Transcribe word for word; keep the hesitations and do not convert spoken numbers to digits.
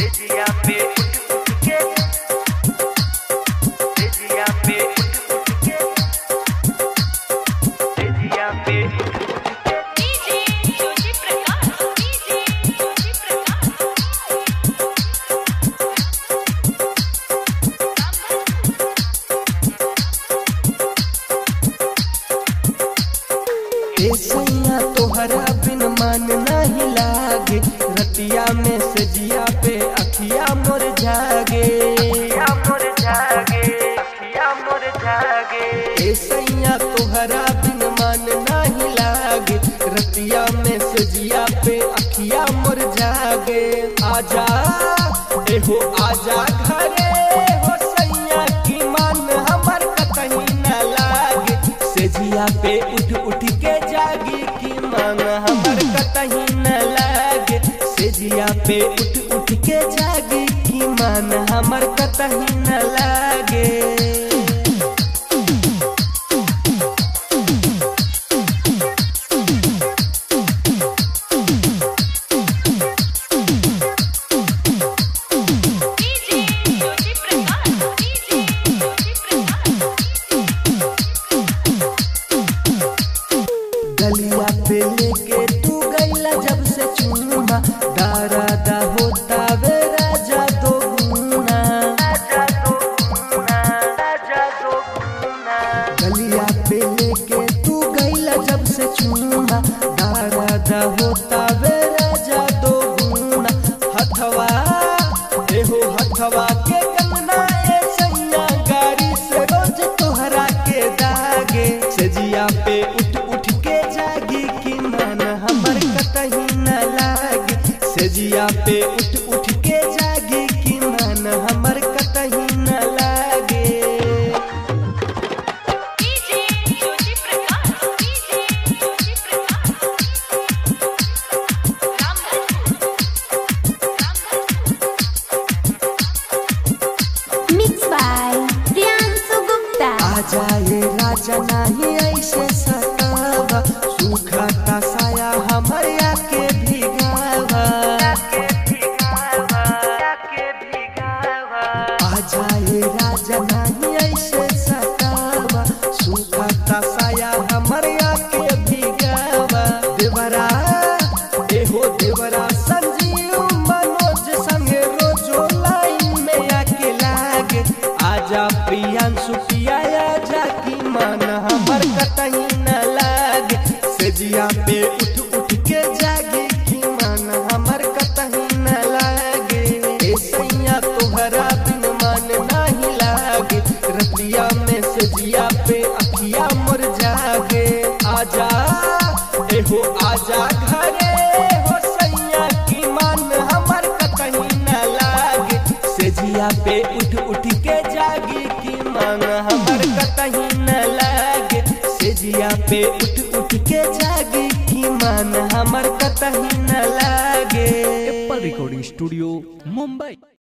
तेजिया पे उठ उठ के, तेजिया पे उठ उठ के, तेजिया पे उठ उठ के। DJ Jyoti Prakash, DJ Jyoti Prakash. ए सैया तोहरा बिन मन नहीं लागे, रतिया में सजिया पे अखिया मोर जागे, अखिया मोर जागे, अखिया मोर जागे। ए सैया तोहरा बिन मन नहीं लागे, रतिया में सजिया पे अखिया मोर जागे। आजा एहो आजा घरे हो सैया की मन हमर कहीं न लागे, सजिया पे उठ उठ के जागी की मन हमर कहीं न लागे, सजिया पे उठ उठ के जागी की मन हमर कहीं न लागे। DJ Jyoti Prakash, DJ Jyoti Prakash. गलिया पे लेके तू गईला जब से चूमा, दारा दा होता वे राजा दो गुना, राजा दो गुना, राजा दो गुना। गलिया पे लेके तू गईला जब से चूमा, दारा दा होता वे राजा दो गुना। हथवा एहो हथवा के कंगना ए सैया गाड़ी से रोज तोहरा के दागे, सजिया पे उठ उठ के जागी की मन हमर कहीं न लागे, सजिया पे उठ उठ के जागी की मन हमर कहीं न लागे। DJ Jyoti Prakash, DJ Jyoti Prakash. Ramdhanpur, Ramdhanpur. Mix by Priyanshu Gupta. आजा ये राजा नहीं ऐसे सतावा, सूखा ता साया हमारे के भिगावा, के भिगावा, के भिगावा। आजा ये राजा नहीं ऐसे सतावा, सूखा ता साया हमारे के भिगावा। देवरा एहो देवरा संजीव मनोज संगे रोजो लाइन में आके लागे, आजा प्रियांशु पिया आजा की मन हमर कहीं न लागे, सजिया पे उठ उठ के जागे की मन हमर कहीं न लागे। ए सैया तोहरा बिन मन नहीं लागे, रतिया में सजिया पे अखिया मोर जागे। आजा एहो आजा घरे हो सैया की मन हमर कहीं न लागे, सजिया पे उठ उठ के जागी की मन हमर कहीं न लागे, सजिया पे उठ उठ के जागी की मन हमर कहीं न लागे। Apple recording studio Mumbai.